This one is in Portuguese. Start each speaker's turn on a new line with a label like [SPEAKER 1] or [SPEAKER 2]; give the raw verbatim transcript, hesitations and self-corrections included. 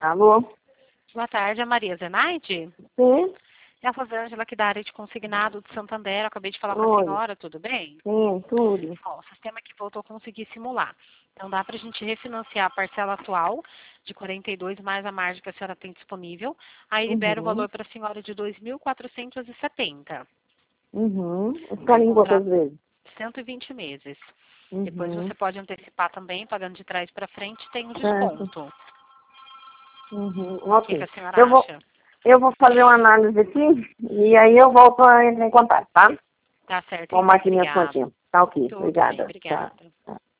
[SPEAKER 1] Alô?
[SPEAKER 2] Boa tarde, a Maria Zenaide?
[SPEAKER 1] Sim?
[SPEAKER 2] É a Rosângela aqui da área de consignado de Santander. Eu acabei de falar com a
[SPEAKER 1] Oi.
[SPEAKER 2] senhora, tudo bem?
[SPEAKER 1] Sim, tudo.
[SPEAKER 2] Ó, o sistema que voltou a conseguir simular. Então dá para a gente refinanciar a parcela atual de quarenta e dois mais a margem que a senhora tem disponível. Aí libera o
[SPEAKER 1] Uhum.
[SPEAKER 2] valor para a senhora de dois mil quatrocentos e setenta.
[SPEAKER 1] Uhum.
[SPEAKER 2] Aí
[SPEAKER 1] Escolhe
[SPEAKER 2] o
[SPEAKER 1] em quantas
[SPEAKER 2] contrato
[SPEAKER 1] vezes?
[SPEAKER 2] cento e vinte meses. Depois
[SPEAKER 1] Uhum.
[SPEAKER 2] você pode antecipar também, pagando de trás para frente, tem um
[SPEAKER 1] Certo.
[SPEAKER 2] desconto.
[SPEAKER 1] Uhum.
[SPEAKER 2] O que, que
[SPEAKER 1] Ok.
[SPEAKER 2] a senhora
[SPEAKER 1] Eu vou,
[SPEAKER 2] acha?
[SPEAKER 1] eu vou fazer uma análise aqui e aí eu volto a entrar em contato, tá?
[SPEAKER 2] Tá certo
[SPEAKER 1] Com
[SPEAKER 2] então,
[SPEAKER 1] máquinas
[SPEAKER 2] obrigada.
[SPEAKER 1] contínuas. Tá ok.
[SPEAKER 2] Tudo bem,
[SPEAKER 1] Obrigada. Tchau.
[SPEAKER 2] obrigada.
[SPEAKER 1] Tchau.